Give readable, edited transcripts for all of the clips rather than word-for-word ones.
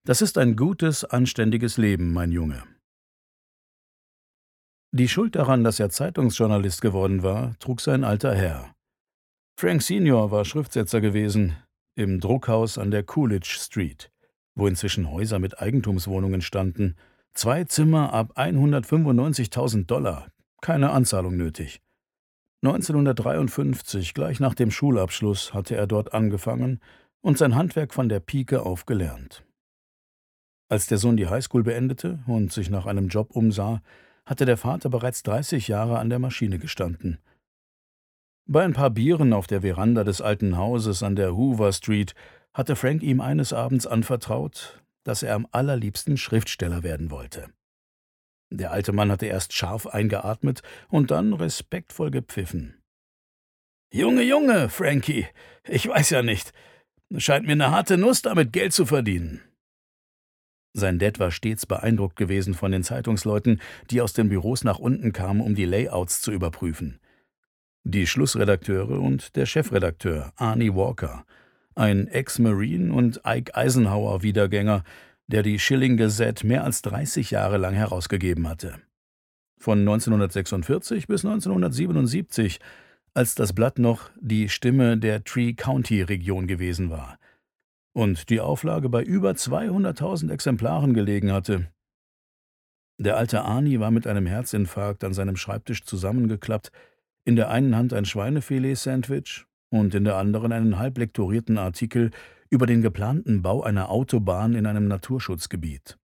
Das ist ein gutes, anständiges Leben, mein Junge. Die Schuld daran, dass er Zeitungsjournalist geworden war, trug sein alter Herr. Frank Senior war Schriftsetzer gewesen im Druckhaus an der Coolidge Street, wo inzwischen Häuser mit Eigentumswohnungen standen. 2 Zimmer ab 195.000 $, keine Anzahlung nötig. 1953, gleich nach dem Schulabschluss, hatte er dort angefangen und sein Handwerk von der Pike auf gelernt. Als der Sohn die Highschool beendete und sich nach einem Job umsah, hatte der Vater bereits 30 Jahre an der Maschine gestanden. Bei ein paar Bieren auf der Veranda des alten Hauses an der Hoover Street hatte Frank ihm eines Abends anvertraut, dass er am allerliebsten Schriftsteller werden wollte. Der alte Mann hatte erst scharf eingeatmet und dann respektvoll gepfiffen. »Junge, Junge, Frankie, ich weiß ja nicht. Scheint mir eine harte Nuss, damit Geld zu verdienen.« Sein Dad war stets beeindruckt gewesen von den Zeitungsleuten, die aus den Büros nach unten kamen, um die Layouts zu überprüfen. Die Schlussredakteure und der Chefredakteur, Arnie Walker, ein Ex-Marine und Ike Eisenhower-Wiedergänger, der die Schilling Gazette mehr als 30 Jahre lang herausgegeben hatte. Von 1946 bis 1977, als das Blatt noch die Stimme der Tree-County-Region gewesen war und die Auflage bei über 200.000 Exemplaren gelegen hatte. Der alte Arnie war mit einem Herzinfarkt an seinem Schreibtisch zusammengeklappt, in der einen Hand ein Schweinefilet-Sandwich und in der anderen einen halblektorierten Artikel über den geplanten Bau einer Autobahn in einem Naturschutzgebiet.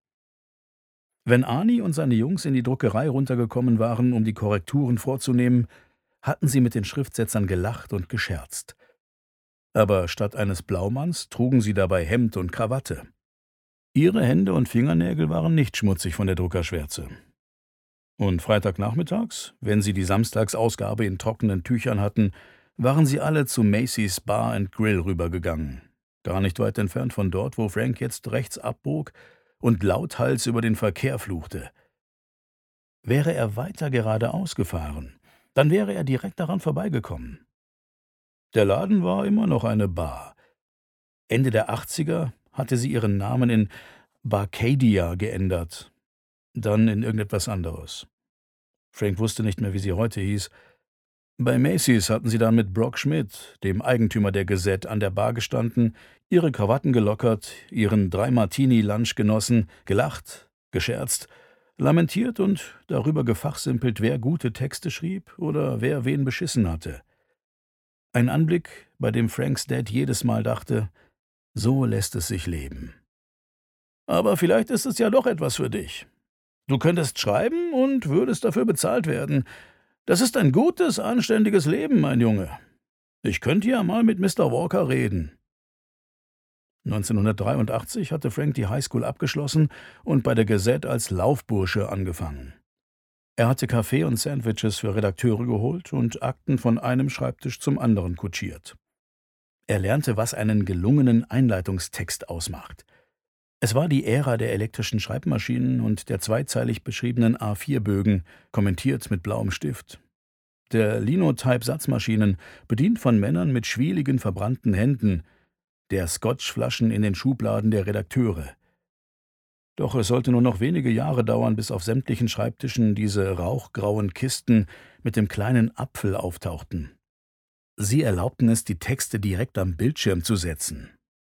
Wenn Arnie und seine Jungs in die Druckerei runtergekommen waren, um die Korrekturen vorzunehmen, hatten sie mit den Schriftsetzern gelacht und gescherzt. Aber statt eines Blaumanns trugen sie dabei Hemd und Krawatte. Ihre Hände und Fingernägel waren nicht schmutzig von der Druckerschwärze. Und Freitagnachmittags, wenn sie die Samstagsausgabe in trockenen Tüchern hatten, waren sie alle zu Macy's Bar and Grill rübergegangen, gar nicht weit entfernt von dort, wo Frank jetzt rechts abbog und lauthals über den Verkehr fluchte. Wäre er weiter geradeaus gefahren, dann wäre er direkt daran vorbeigekommen. Der Laden war immer noch eine Bar. Ende der 80er hatte sie ihren Namen in Barcadia geändert, dann in irgendetwas anderes. Frank wusste nicht mehr, wie sie heute hieß. Bei Macy's hatten sie dann mit Brock Schmidt, dem Eigentümer der Gazette, an der Bar gestanden, ihre Krawatten gelockert, ihren 3-Martini-Lunch genossen, gelacht, gescherzt, lamentiert und darüber gefachsimpelt, wer gute Texte schrieb oder wer wen beschissen hatte. Ein Anblick, bei dem Franks Dad jedes Mal dachte, so lässt es sich leben. Aber vielleicht ist es ja doch etwas für dich. Du könntest schreiben und würdest dafür bezahlt werden. Das ist ein gutes, anständiges Leben, mein Junge. Ich könnte ja mal mit Mr. Walker reden. 1983 hatte Frank die Highschool abgeschlossen und bei der Gazette als Laufbursche angefangen. Er hatte Kaffee und Sandwiches für Redakteure geholt und Akten von einem Schreibtisch zum anderen kutschiert. Er lernte, was einen gelungenen Einleitungstext ausmacht. Es war die Ära der elektrischen Schreibmaschinen und der zweizeilig beschriebenen A4-Bögen, kommentiert mit blauem Stift. Der Linotype-Satzmaschinen, bedient von Männern mit schwieligen, verbrannten Händen, der Scotchflaschen in den Schubladen der Redakteure. Doch es sollte nur noch wenige Jahre dauern, bis auf sämtlichen Schreibtischen diese rauchgrauen Kisten mit dem kleinen Apfel auftauchten. Sie erlaubten es, die Texte direkt am Bildschirm zu setzen.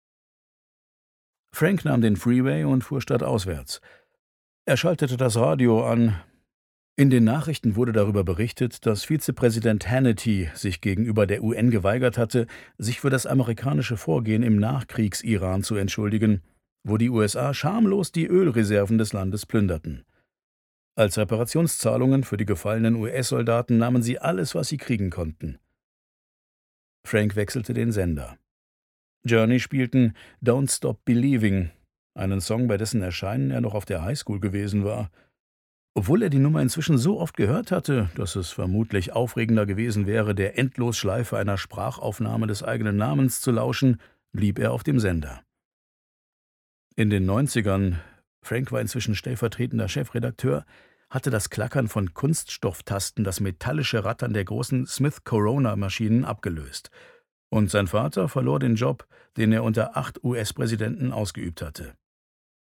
Frank nahm den Freeway und fuhr stadtauswärts. Er schaltete das Radio an. In den Nachrichten wurde darüber berichtet, dass Vizepräsident Hannity sich gegenüber der UN geweigert hatte, sich für das amerikanische Vorgehen im Nachkriegs-Iran zu entschuldigen, wo die USA schamlos die Ölreserven des Landes plünderten. Als Reparationszahlungen für die gefallenen US-Soldaten nahmen sie alles, was sie kriegen konnten. Frank wechselte den Sender. Journey spielten »Don't Stop Believing«, einen Song, bei dessen Erscheinen er noch auf der Highschool gewesen war. Obwohl er die Nummer inzwischen so oft gehört hatte, dass es vermutlich aufregender gewesen wäre, der Endlosschleife einer Sprachaufnahme des eigenen Namens zu lauschen, blieb er auf dem Sender. In den 90ern, Frank war inzwischen stellvertretender Chefredakteur, hatte das Klackern von Kunststofftasten das metallische Rattern der großen Smith-Corona-Maschinen abgelöst. Und sein Vater verlor den Job, den er unter 8 US-Präsidenten ausgeübt hatte.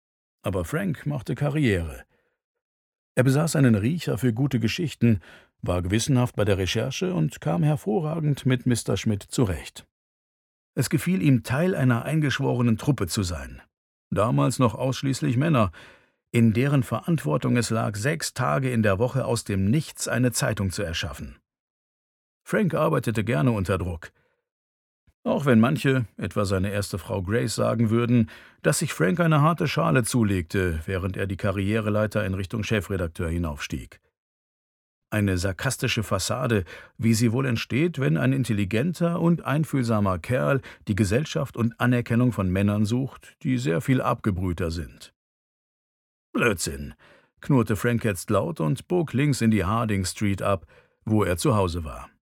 Aber Frank machte Karriere. Er besaß einen Riecher für gute Geschichten, war gewissenhaft bei der Recherche und kam hervorragend mit Mr. Schmidt zurecht. Es gefiel ihm, Teil einer eingeschworenen Truppe zu sein. Damals noch ausschließlich Männer, in deren Verantwortung es lag, 6 Tage in der Woche aus dem Nichts eine Zeitung zu erschaffen. Frank arbeitete gerne unter Druck. Auch wenn manche, etwa seine erste Frau Grace, sagen würden, dass sich Frank eine harte Schale zulegte, während er die Karriereleiter in Richtung Chefredakteur hinaufstieg. Eine sarkastische Fassade, wie sie wohl entsteht, wenn ein intelligenter und einfühlsamer Kerl die Gesellschaft und Anerkennung von Männern sucht, die sehr viel abgebrühter sind. »Blödsinn«, knurrte Frank jetzt laut und bog links in die Harding Street ab, wo er zu Hause war.